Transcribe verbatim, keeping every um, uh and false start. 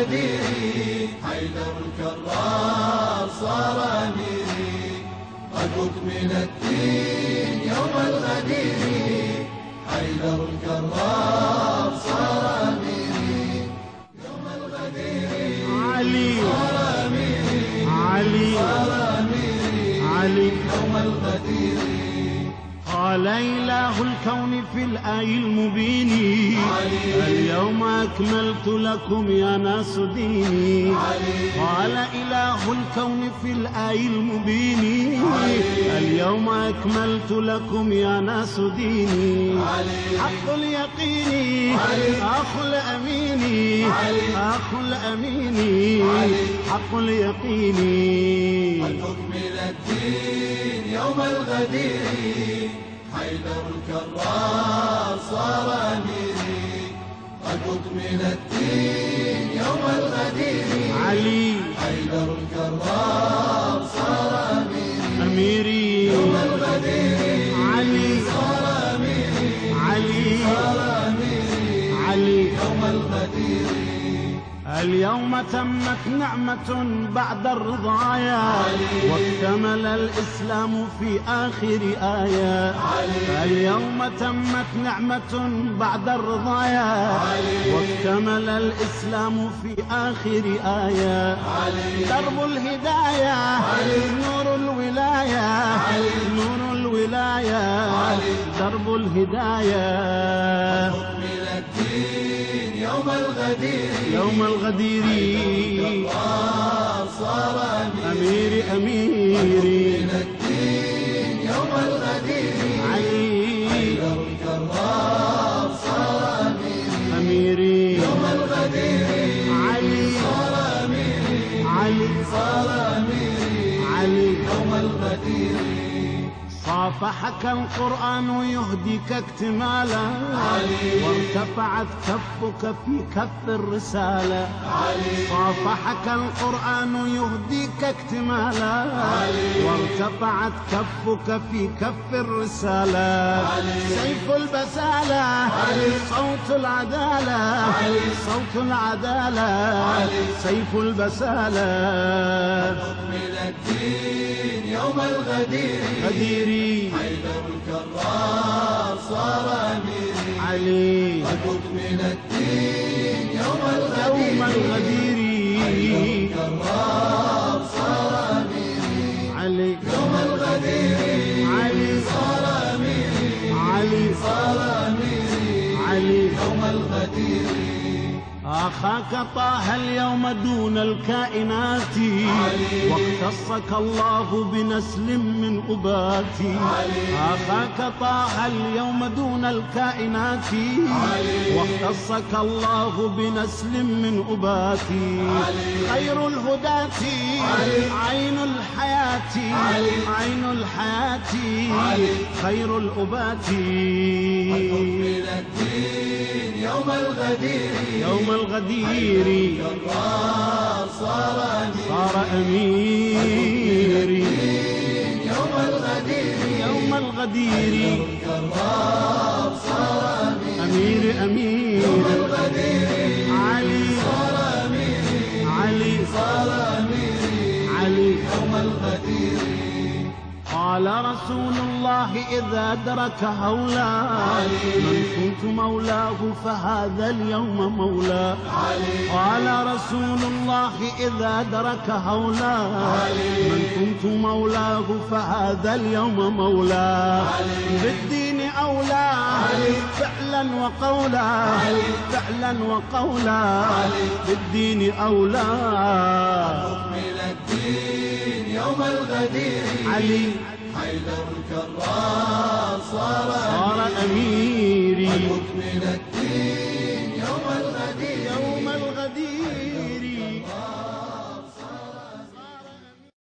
الغدير حيدر الكرار صار أميري قد أكمل الدين يوم الغدير حيدر الكرار صار أميري يوم الغدير علي صار أميري علي صار أميري علي يوم الغدير قال إله الكون في الآي المبين اليوم أكملت لكم يا ناس ديني. قال إله الكون في الآي المبين اليوم أكملت لكم يا ناس ديني. حق اليقين أخو الأمين أخو الأمين حق اليقين قد أكمل الدين يوم الغدير حيدر الكرار صار أميري قد أكمل الدين يوم الغدير علي حيدر الكرار صار أميري أميري يوم الغدير علي صار أميري علي صار أميري علي يوم الغدير اليوم تمت نعمة بعد الرضايا واكتمل الإسلام في آخر آية. اليوم تمت نعمة بعد الرضايا واكتمل الإسلام في آخر آية. درب الهداية نور الولاية نور الولاية درب الهداية أكمل الدين يوم الغدير يوم الغدير الكرار صار أميري أميري أكمل الدين يوم الغدير علي حيدر الكرار صار أميري يوم الغدير علي صار أميري علي صار أميري علي يوم الغدير صافحك القرآن يهديك اكتمالا وارتفعت كفك في كف الرسالة. صافحك القرآن يهديك اكتمالا وارتفعت كفك في كف الرسالة. سيف البسالة صوت العدالة صوت العدالة سيف البسالة أكمل الدين يوم الغدير غديري حيدر الكرار صار أميري علي قد أكمل الدين يوم الغدير يوم الغدير الكرار صار أميري علي يوم الغدير علي صار أميري علي صار أميري علي يوم الغدير أخاك طه اليوم دون الكائنات واختصك الله بنسل من أباتي. أخاك طه اليوم دون الكائنات واختصك الله بنسل من أباتي. خير الهداة عين الحياة عين الحياة خير الأبات أكمل الدين يوم الغدير يوم الغدير الكرار صار أميري صار أميري يوم الغدير يوم الغدير الكرار صار أميري أميري أميري يوم الغدير علي صار أميري علي صار أميري علي يوم الغدير قال رسول الله إذا أدرك هولا من كنت مولاه فهذا اليوم مولاه. قال رسول الله إذا أدرك هولا من كنت مولاه فهذا اليوم مولاه. بالدين أولى فعلا وقولا فعلا وقولا بالدين أولى. أكمل الدين يوم الغدير علي حيدر الكرار صار صار أميري أكمل الدين